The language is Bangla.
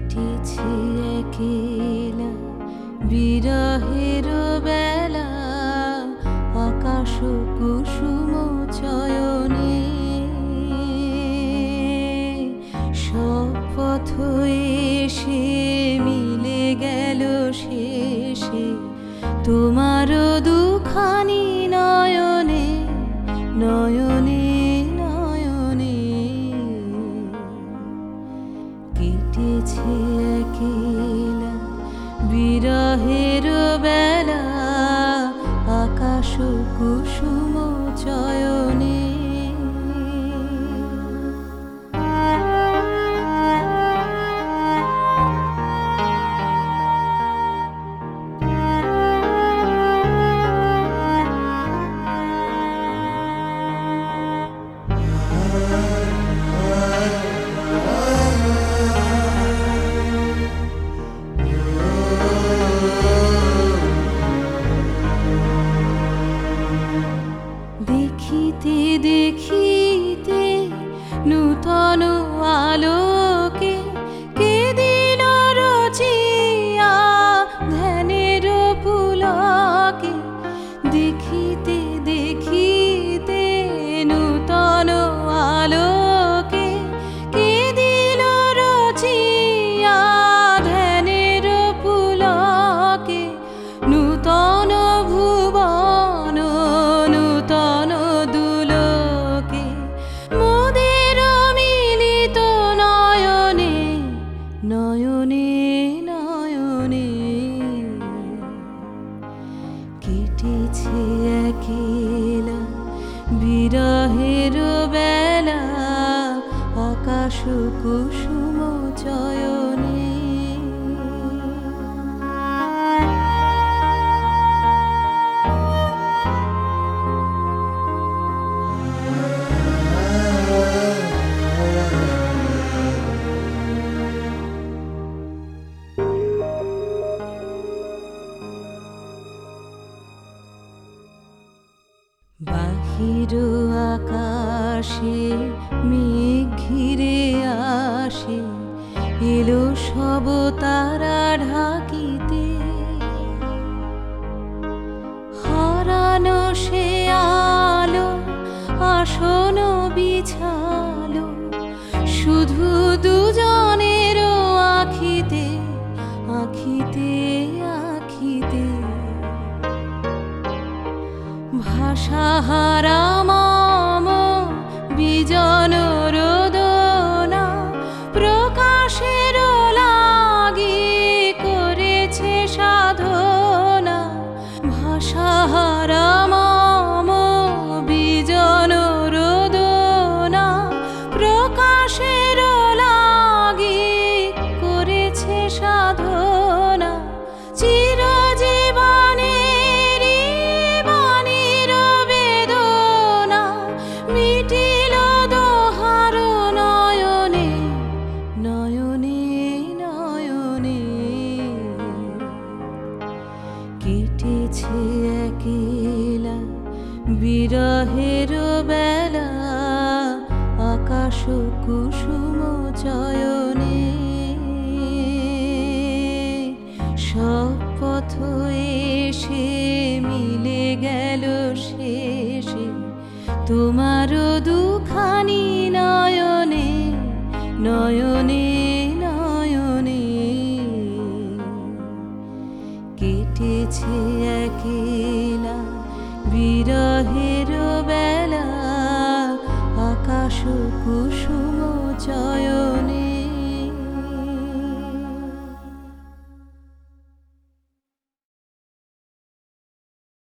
কেটেছে একেলা বিরহের বেলা আকাশ কুসুম চয়নে সব পথ এসে মিলে গেল শেষে তোমার দুখানি নয়নে নয়নে নয়নে কেটেছে একেলা বিরহের বেলা আকাশ কুসুম চয়নে দেখিতে দেখিতে নূতন আলোকে কে দিল রচিয়া ধ্যানের পুলকে দেখিতে দেখিতে নূতন আলোকে কে দিল রচিয়া ধ্যানের পুলকে নূতন ভুবন নূতন দুলোকে মোদের মিলিত নয়নে নয়নে নয়নে কেটেছে একেলা বিরহের বেলা আকাশ কুসুম চয়নে বাহির আকাশে মেঘ ঘিরে আসে এলো সব তারা ঢাকিতে হারানো সে আলো আসন বিছালো শুধু দুজনের আখিতে আখিতে আখিতে ভাষাহারা মম বিজন রোদনা প্রকাশের লাগি করেছে সাধনা ভাষাহারা মম বিজন রোদনা প্রকাশের লাগি করেছে সাধনা চিরজীবনের বাণীর বেদনা মিটিল দোহার নয়নে নয়নে নয়নে কেটেছে একেলা বিরহের বেলা আকাশ কুসুম চয়নে সব পথ এসে মিলে গেল শেষে তোমার দুখানি নয়নে নয়নে নয়নে কেটেছে একেলা বিরহের বেলা আকাশ কুসুম চয়নে